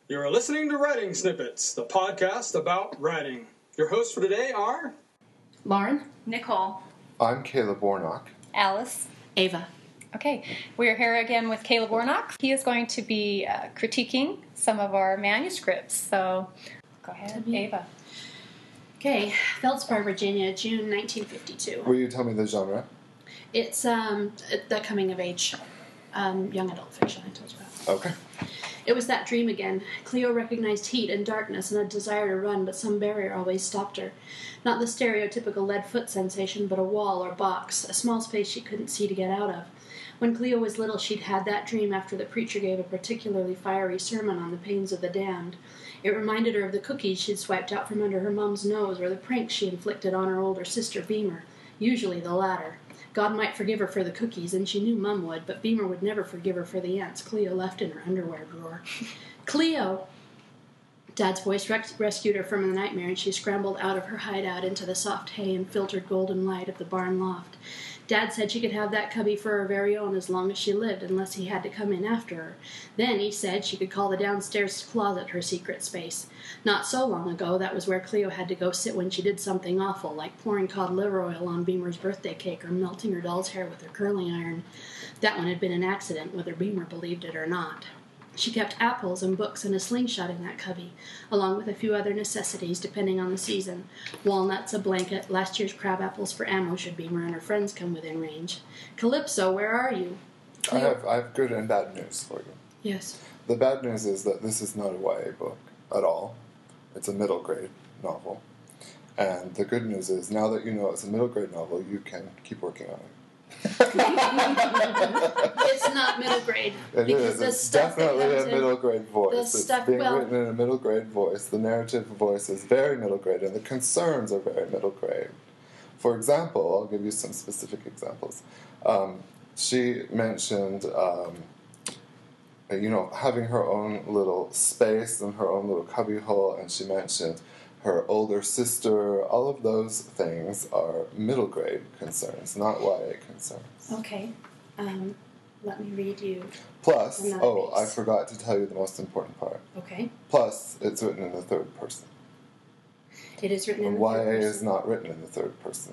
You're listening to Writing Snippets, the podcast about writing. Your hosts for today are... Lauren. Nicole. I'm Caleb Warnock. Alice. Ava. Okay, we're here again with Caleb Warnock. He is going to be critiquing some of our manuscripts, so go ahead, Ava. Okay, Feldspar, Virginia, June 1952. Will you tell me the genre? It's the coming-of-age young adult fiction I told you about. Okay. It was that dream again. Cleo recognized heat and darkness and a desire to run, but some barrier always stopped her. Not the stereotypical lead foot sensation, but a wall or box, a small space she couldn't see to get out of. When Cleo was little, she'd had that dream after the preacher gave a particularly fiery sermon on the pains of the damned. It reminded her of the cookies she'd swiped out from under her mom's nose or the pranks she inflicted on her older sister, Beamer, usually the latter. God might forgive her for the cookies, and she knew Mum would, but Beamer would never forgive her for the ants Cleo left in her underwear drawer. Cleo! Dad's voice rescued her from the nightmare, and she scrambled out of her hideout into the soft hay and filtered golden light of the barn loft. Dad said she could have that cubby for her very own as long as she lived, unless he had to come in after her. Then, he said, she could call the downstairs closet her secret space. Not so long ago, that was where Cleo had to go sit when she did something awful, like pouring cod liver oil on Beamer's birthday cake or melting her doll's hair with her curling iron. That one had been an accident, whether Beamer believed it or not. She kept apples and books and a slingshot in that cubby, along with a few other necessities, depending on the season. Walnuts, a blanket, last year's crab apples for ammo should Beamer and her friends come within range. Calypso, where are you? I have good and bad news for you. Yes. The bad news is that this is not a YA book at all. It's a middle grade novel. And the good news is, now that you know it's a middle grade novel, you can keep working on it. It's not middle grade. It is. It's definitely a middle grade voice. It's being written in a middle grade voice. The narrative voice is very middle grade, and the concerns are very middle grade. For example, I'll give you some specific examples. She mentioned, having her own little space and her own little cubbyhole, and she mentioned her older sister. All of those things are middle grade concerns, not YA concerns. Okay. Let me read you. Plus, piece. I forgot to tell you the most important part. Okay. Plus, it's written in the third person. It is written in the YA third person. is not written in the third person.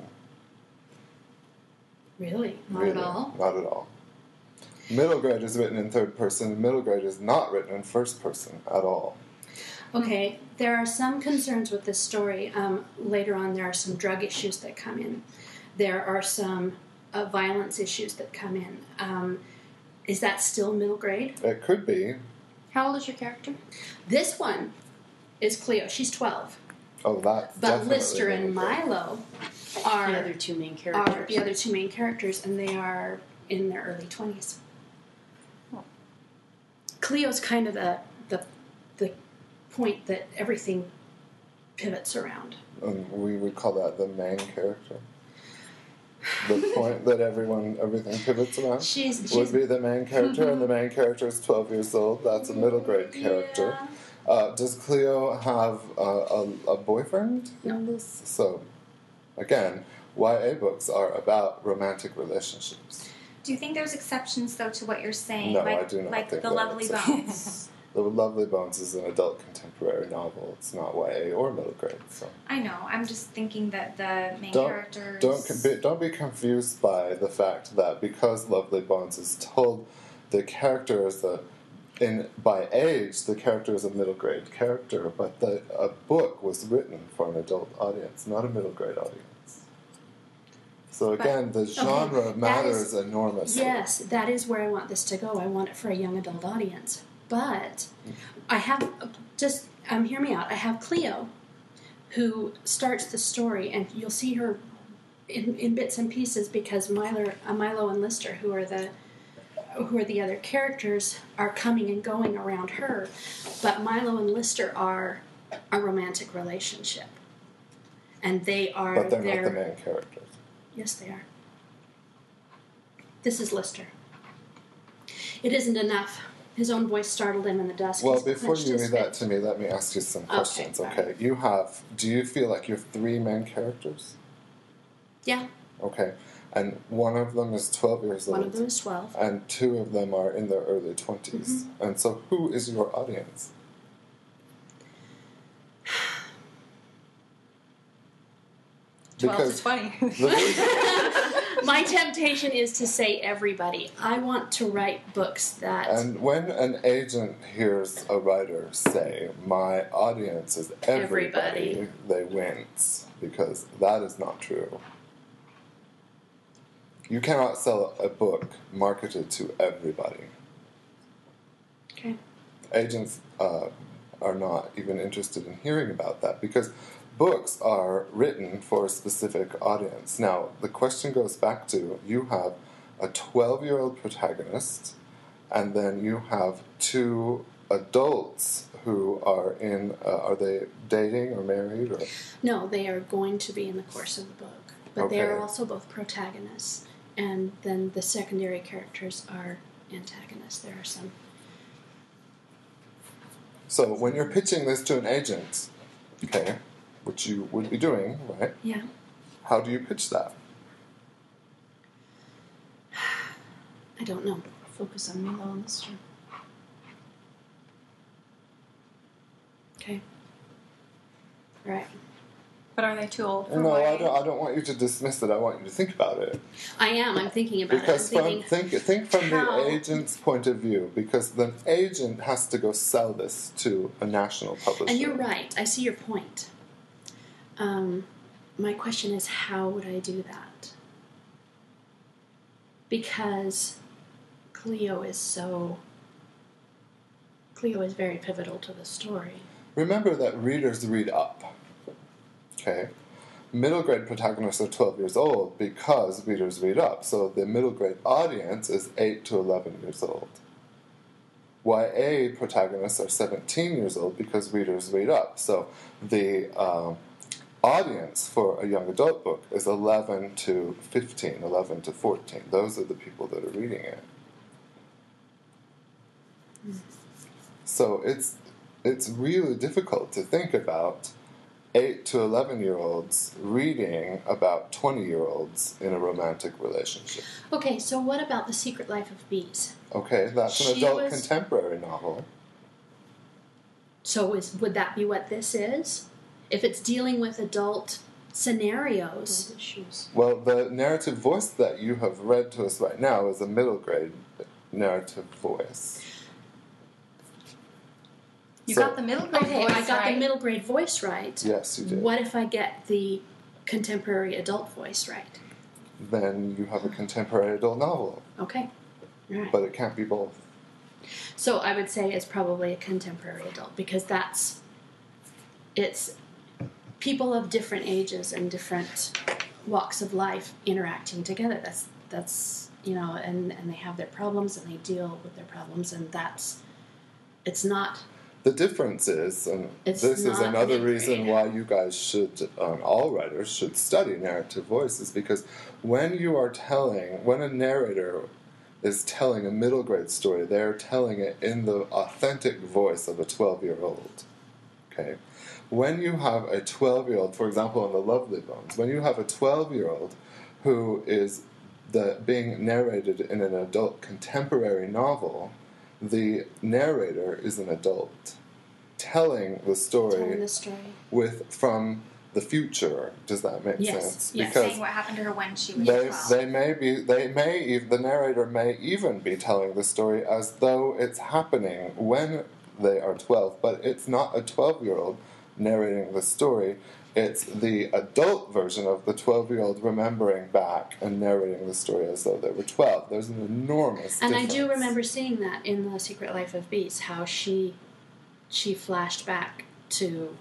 Really? Not Really, at all? Not at all. Middle grade is written in third person. Middle grade is not written in first person at all. Okay, there are some concerns with this story. Later on, there are some drug issues that come in. There are some violence issues that come in. Is that still middle grade? It could be. How old is your character? This one is Cleo. She's 12. Oh, that's But definitely Lister and middle grade. Milo are The other two main the characters. other two main characters, and they are in their early 20s. Oh. Cleo's kind of the point that everything pivots around. And we would call that the main character. The point that everything pivots around would be the main character, and the main character is 12 years old. That's a middle grade character. Does Cleo have a boyfriend in this? So, again, YA books are about romantic relationships. Do you think there's exceptions, though, to what you're saying? No, like, I do not like think The there are Lovely exceptions. Bones. The Lovely Bones is an adult contemporary novel. It's not YA or middle grade. So I know. I'm just thinking that the main don't characters... don't be confused by the fact that because Lovely Bones is told, the character is by age the character is a middle grade character, but a book was written for an adult audience, not a middle grade audience. So again, the genre matters enormously. Yes, that is where I want this to go. I want it for a young adult audience. But I have, hear me out. I have Cleo, who starts the story, and you'll see her in bits and pieces because Milo and Lister, who are the other characters, are coming and going around her. But Milo and Lister are a romantic relationship. And they are... But they're not the main characters. Yes, they are. This is Lister. It isn't enough. His own voice startled him in the dusk. Well, He's before clenched you his read that fist. to me, let me ask you some questions, Okay. Do you feel like you have three main characters? Yeah. Okay. And one of them is 12 years old. One of them is 12. And two of them are in their early 20s. Mm-hmm. And so who is your audience? 12 to 20. My temptation is to say everybody. I want to write books that... And when an agent hears a writer say, my audience is everybody, they wince, because that is not true. You cannot sell a book marketed to everybody. Okay. Agents are not even interested in hearing about that, because books are written for a specific audience. Now, the question goes back to, you have a 12-year-old protagonist, and then you have two adults who are are they dating or married? Or? No, they are going to be in the course of the book. But they are also both protagonists. And then the secondary characters are antagonists. There are some. So when you're pitching this to an agent, okay, which you would be doing, right? Yeah. How do you pitch that? I don't know. Focus on Milo and this one. Okay. All right. But are they too old for No, YA? I don't want you to dismiss it. I want you to think about it. I am. I'm thinking about because it. I'm think from the agent's point of view, because the agent has to go sell this to a national publisher. And you're right. I see your point. My question is, how would I do that? Because Cleo is very pivotal to the story. Remember that readers read up. Okay? Middle grade protagonists are 12 years old because readers read up. So the middle grade audience is 8 to 11 years old. YA protagonists are 17 years old because readers read up. So the audience for a young adult book is 11 to 15, 11 to 14. Those are the people that are reading it. So it's really difficult to think about 8 to 11-year-olds reading about 20-year-olds in a romantic relationship. Okay, so what about The Secret Life of Bees? Okay, that's an adult contemporary novel. So would that be what this is? If it's dealing with adult scenarios. Well, the narrative voice that you have read to us right now is a middle grade narrative voice. You got the middle grade voice right. I got the middle grade voice right. Yes, you did. What if I get the contemporary adult voice right? Then you have a contemporary adult novel. Okay. All right. But it can't be both. So I would say it's probably a contemporary adult, because it's people of different ages and different walks of life interacting together. That's and they have their problems and they deal with their problems, and it's not. The difference is, and this is another reason why you guys should, all writers should study narrative voice, is because when a narrator is telling a middle grade story, they're telling it in the authentic voice of a 12-year-old. Okay? When you have a 12-year-old, for example, in The Lovely Bones, when you have a 12-year-old who is being narrated in an adult contemporary novel, the narrator is an adult telling the story from the future. Does that make sense? Yes. Because saying what happened to her when she was 12. The narrator may even be telling the story as though it's happening when they are 12, but it's not a 12-year-old narrating the story. It's the adult version of the 12-year-old remembering back and narrating the story as though they were 12. There's an enormous difference. And I do remember seeing that in The Secret Life of Bees, how she flashed back to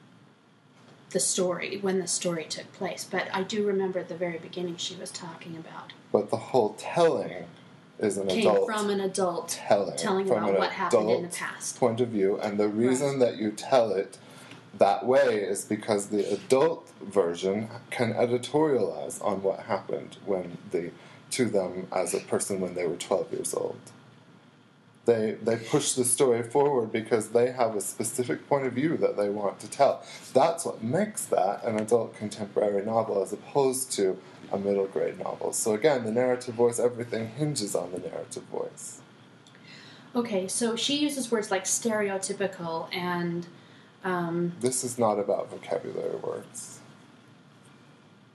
the story, when the story took place. But I do remember at the very beginning she was talking about. But the whole telling is came from an adult telling about what happened in the past. Point of view, and the reason that you tell it that way is because the adult version can editorialize on what happened to them as a person when they were 12 years old. They push the story forward because they have a specific point of view that they want to tell. That's what makes that an adult contemporary novel as opposed to a middle grade novel. So again, the narrative voice, everything hinges on the narrative voice. Okay, so she uses words like stereotypical and... This is not about vocabulary words.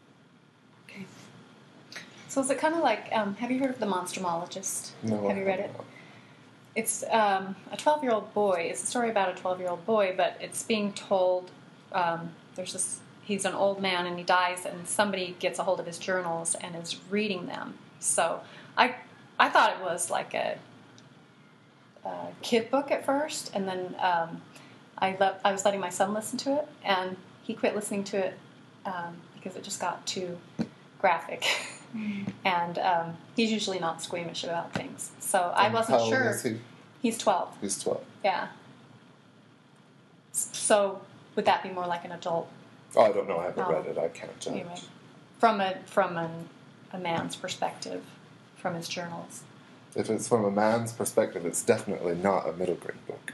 So is it kind of like, have you heard of The Monstrumologist? No. Have you read it? It's a 12-year-old boy. It's a story about a 12-year-old boy, but it's being told, he's an old man and he dies, and somebody gets a hold of his journals and is reading them. So I thought it was like a kid book at first, and then I was letting my son listen to it, and he quit listening to it because it just got too graphic. And he's usually not squeamish about things. So I wasn't sure. How old is he? He's 12. He's 12. Yeah. So would that be more like an adult? Oh, I don't know. I haven't read it. I can't judge. Anyway, from a man's perspective, from his journals. If it's from a man's perspective, it's definitely not a middle grade book.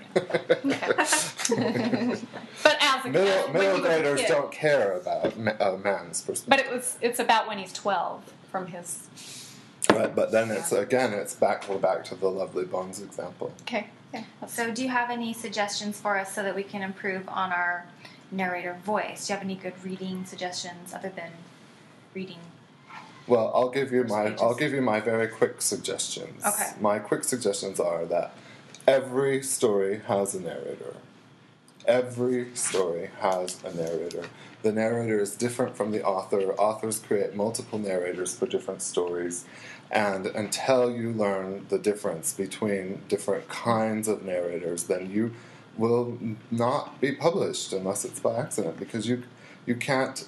But as a middle graders don't care about a man's perspective. But it's about when he's 12 from his. Right, but then it's back to the Lovely Bones example. Okay. Yeah. So, do you have any suggestions for us so that we can improve on our narrator voice? Do you have any good reading suggestions other than reading? Well, I'll give you my very quick suggestions. Okay. My quick suggestions are that every story has a narrator. Every story has a narrator. The narrator is different from the author. Authors create multiple narrators for different stories. And until you learn the difference between different kinds of narrators, then you will not be published unless it's by accident, because you can't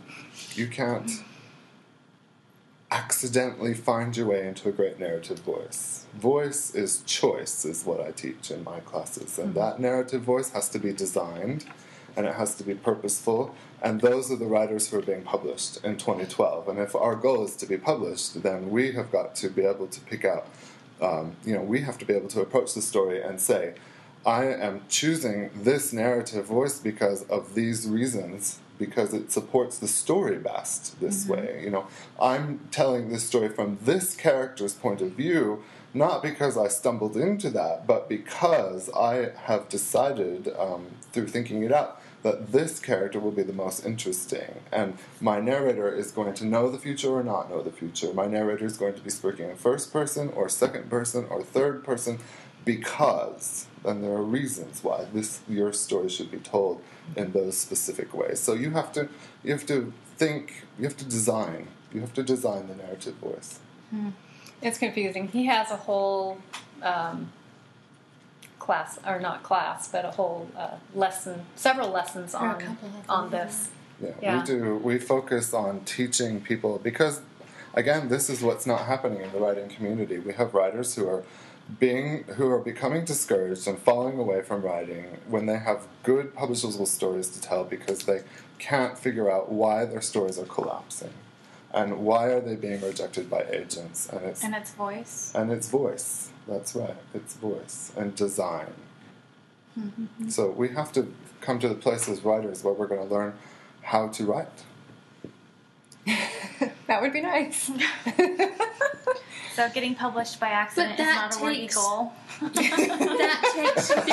accidentally find your way into a great narrative voice. Voice is choice, is what I teach in my classes. And that narrative voice has to be designed, and it has to be purposeful. And those are the writers who are being published in 2012. And if our goal is to be published, then we have got to be able to pick out, we have to be able to approach the story and say, I am choosing this narrative voice because of these reasons, because it supports the story best this way. I'm telling this story from this character's point of view, not because I stumbled into that, but because I have decided, through thinking it out, that this character will be the most interesting. And my narrator is going to know the future or not know the future. My narrator is going to be speaking in first person or second person or third person because, and there are reasons why your story should be told in those specific ways. So you have to design the narrative voice. It's confusing. He has a whole class, or not class, but a whole lesson, several lessons on this. Yeah, we do. We focus on teaching people because, again, this is what's not happening in the writing community. We have writers who are becoming discouraged and falling away from writing when they have good publishable stories to tell because they can't figure out why their stories are collapsing and why are they being rejected by agents. And it's voice. And it's voice. That's right. It's voice and design. Mm-hmm. So we have to come to the place as writers where we're going to learn how to write. That would be nice. So getting published by accident is not a worthy goal. That takes 50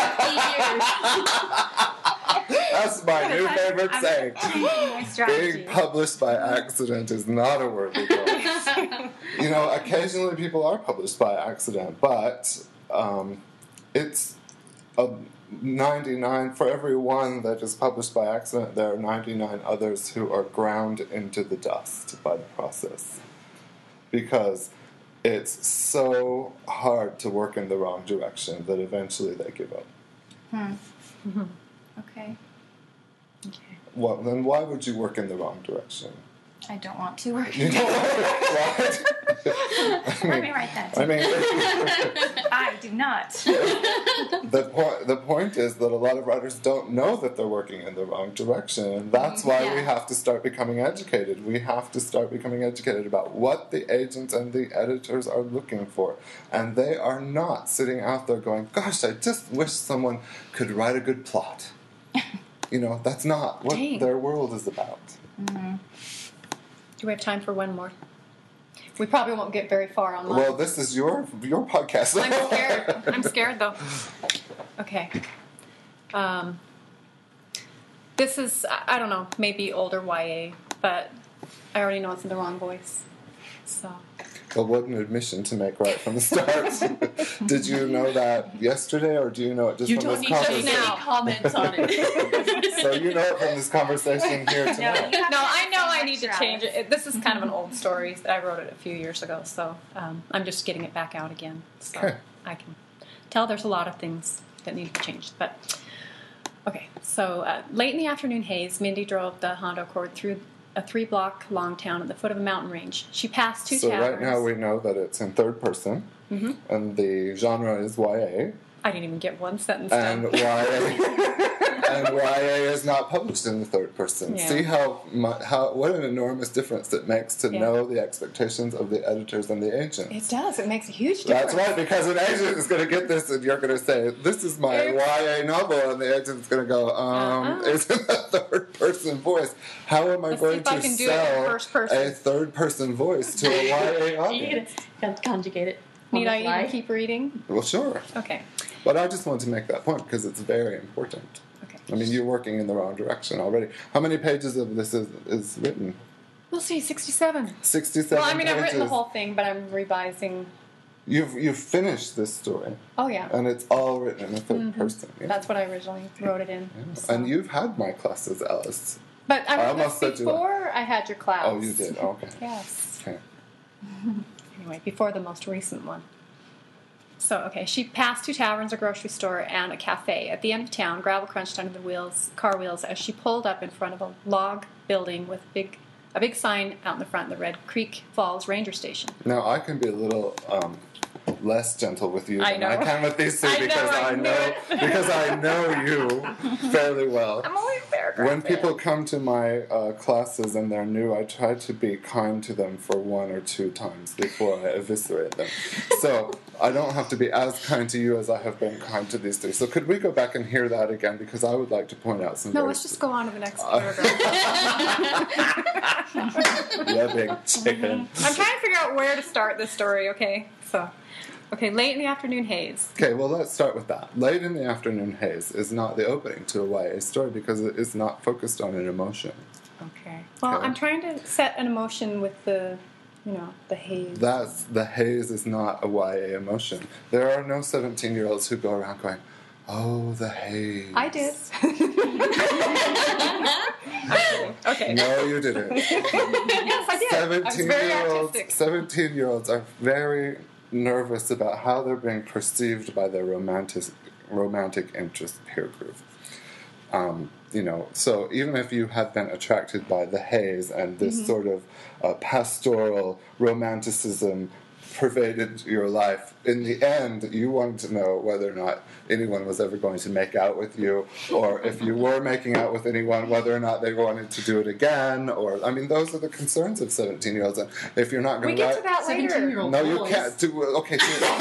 years. That's my new favorite saying. Being published by accident is not a worthy goal. Occasionally people are published by accident, but it's a 99, for every one that is published by accident, there are 99 others who are ground into the dust by the process. Because it's so hard to work in the wrong direction that eventually they give up. Mm-hmm. Okay. Well, then why would you work in the wrong direction? I don't want to work. You don't want to what? Let me write that. I do not. The point is that a lot of writers don't know that they're working in the wrong direction, and that's why we have to start becoming educated. We have to start becoming educated about what the agents and the editors are looking for, and they are not sitting out there going, "Gosh, I just wish someone could write a good plot." That's not what their world is about. Mm-hmm. Do we have time for one more? We probably won't get very far online. Well, this is your podcast. I'm scared, though. Okay. This is, I don't know, maybe older YA, but I already know it's in the wrong voice. So. Well, what an admission to make right from the start. Did you know that yesterday, or do you know it just from this conversation? You don't need to comment on it. So you know it from this conversation here tonight. No, I know I need to change it. This is kind of an old story. I wrote it a few years ago, so I'm just getting it back out again. So okay. I can tell there's a lot of things that need to be changed. But, okay, so late in the afternoon haze, Mindy drove the Honda Accord through a 3-block long town at the foot of a mountain range. She passed 2 taverns. So right now we know that it's in third person, and the genre is YA. I didn't even get one sentence and done. And YA is not published in the third person. Yeah. See what an enormous difference it makes to know the expectations of the editors and the agent. It does. It makes a huge difference. That's right, because an agent is going to get this, and you're going to say, "This is my YA novel," and the agent's going to go, "It's in a third person voice. How am I going to sell a third person voice to a YA audience?" You got to conjugate it. Need I even keep reading? Well, sure. Okay. But I just wanted to make that point because it's very important. Okay. I mean, you're working in the wrong direction already. How many pages of this is written? We'll see, 67. 67 Well, I mean, pages. I've written the whole thing, but I'm revising. You've finished this story. Oh, yeah. And it's all written in the third person. Yeah. That's what I originally wrote it in. Yeah. So. And you've had my classes, Alice. But I almost this before I had your class. Oh, you did? Okay. Yes. Okay. Anyway, before the most recent one. So, okay, she passed 2 taverns, a grocery store, and a cafe. At the end of town, gravel crunched under the car wheels as she pulled up in front of a log building with a big sign out in the front, the Red Creek Falls Ranger Station. Now, I can be a little less gentle with you than I can with these two because I know you fairly well. I'm always paragraph. When people come to my classes and they're new, I try to be kind to them for 1 or 2 times before I eviscerate them. So I don't have to be as kind to you as I have been kind to these 3. So could we go back and hear that again? Because I would like to point out some. No, let's just go on to the next paragraph. Yeah, big chicken. I'm trying to figure out where to start this story. Okay, so. Okay, late in the afternoon haze. Okay, well, let's start with that. Late in the afternoon haze is not the opening to a YA story because it is not focused on an emotion. Okay. Well, I'm trying to set an emotion with the haze. The haze is not a YA emotion. There are no 17-year-olds who go around going, "Oh, the haze." I did. Okay. No, you didn't. Yes, I did. 17-year-olds are very nervous about how they're being perceived by their romantic interest peer group. So even if you have been attracted by the haze and this sort of pastoral romanticism pervaded your life, in the end you wanted to know whether or not anyone was ever going to make out with you, or if you were making out with anyone, whether or not they wanted to do it again, or those are the concerns of 17-year-olds. And if you're not going to get to that later. 17-year-old no, boys. you can't do. Okay.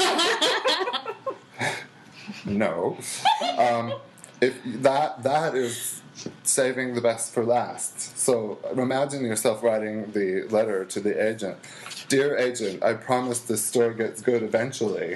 No. If that is saving the best for last. So imagine yourself writing the letter to the agent. "Dear agent, I promise this story gets good eventually."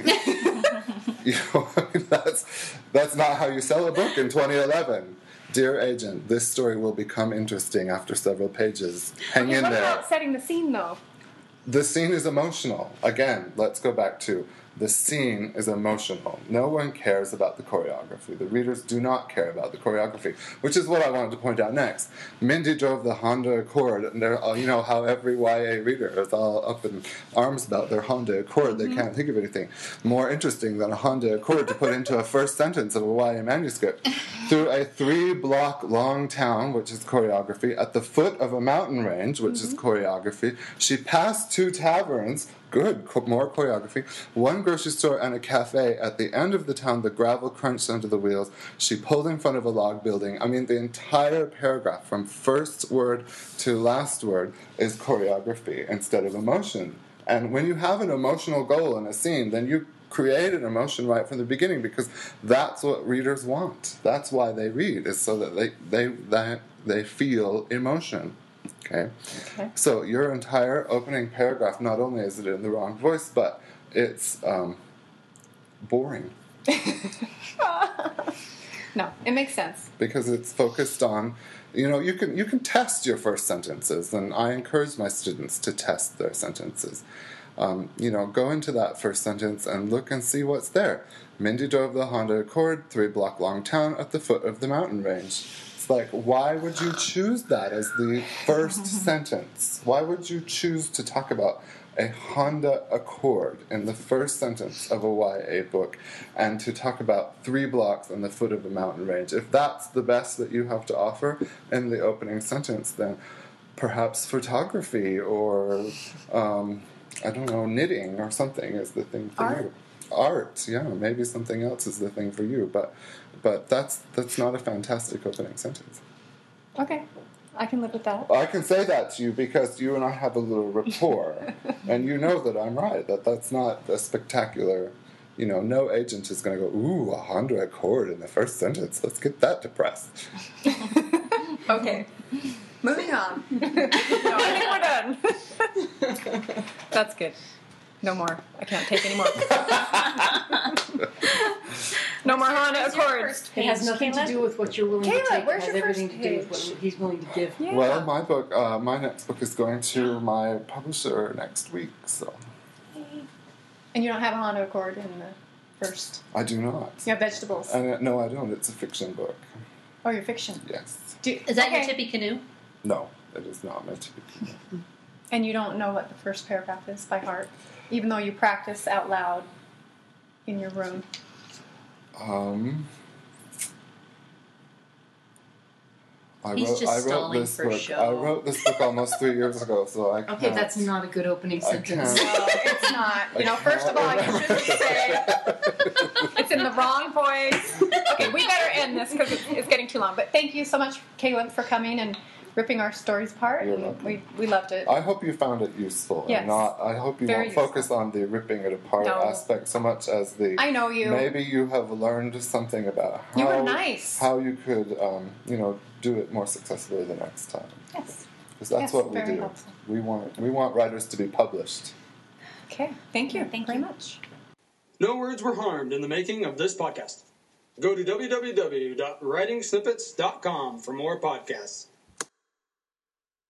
That's not how you sell a book in 2011. "Dear agent, this story will become interesting after several pages. Hang in there." What about setting the scene, though? The scene is emotional. Again, let's go back to the scene is emotional. No one cares about the choreography. The readers do not care about the choreography, which is what I wanted to point out next. Mindy drove the Honda Accord, and how every YA reader is all up in arms about their Honda Accord. They can't think of anything more interesting than a Honda Accord to put into a first sentence of a YA manuscript. Through a 3-block long town, which is choreography, at the foot of a mountain range, which is choreography, she passed 2 taverns. Good, more choreography. 1 grocery store and a cafe. At the end of the town, the gravel crunched under the wheels. She pulled in front of a log building. The entire paragraph, from first word to last word, is choreography instead of emotion. And when you have an emotional goal in a scene, then you create an emotion right from the beginning, because that's what readers want. That's why they read, is so that they feel emotion. Okay. So your entire opening paragraph, not only is it in the wrong voice, but it's boring. No, it makes sense. Because it's focused on, you can test your first sentences, and I encourage my students to test their sentences. Go into that first sentence and look and see what's there. Mindy drove the Honda Accord 3-block-long town at the foot of the mountain range. It's like, why would you choose that as the first sentence? Why would you choose to talk about a Honda Accord in the first sentence of a YA book and to talk about 3 blocks on the foot of the mountain range? If that's the best that you have to offer in the opening sentence, then perhaps photography or knitting or something is the thing for you. Art, yeah, maybe something else is the thing for you, but that's not a fantastic opening sentence. Okay, I can live with that. I can say that to you because you and I have a little rapport, and you know that I'm right, that's not a spectacular, no agent is going to go, ooh, a Honda Accord in the first sentence, let's get that to press. Okay. Moving on. No, I think we're done. That's good. No more. I can't take any more. No more Honda Accords. It has nothing to do with what you're willing to take. It has everything to do with what he's willing to give. Yeah. Well, my next book is going to my publisher next week, so. And you don't have a Honda Accord in the first? I do not. You have vegetables? No, I don't. It's a fiction book. Oh, your fiction? Yes. Is that your tippy canoe? No, it is not my tippy canoe. And you don't know what the first paragraph is by heart, even though you practice out loud in your room? I wrote this book almost 3 years ago, so I can't. Okay, that's not a good opening sentence. No, it's not. First of all, you shouldn't say it's in the wrong voice. Okay, we better end this because it's getting too long. But thank you so much, Caleb, for coming and ripping our stories apart. We loved it. I hope you found it useful. Yes. I hope you won't focus on the ripping it apart aspect so much as the. I know you. Maybe you have learned something about how you were nice. How you could do it more successfully the next time. Yes. Because that's what we do. Helpful. We want writers to be published. Okay. Thank you. Thank you very much. No words were harmed in the making of this podcast. Go to www.writingsnippets.com for more podcasts.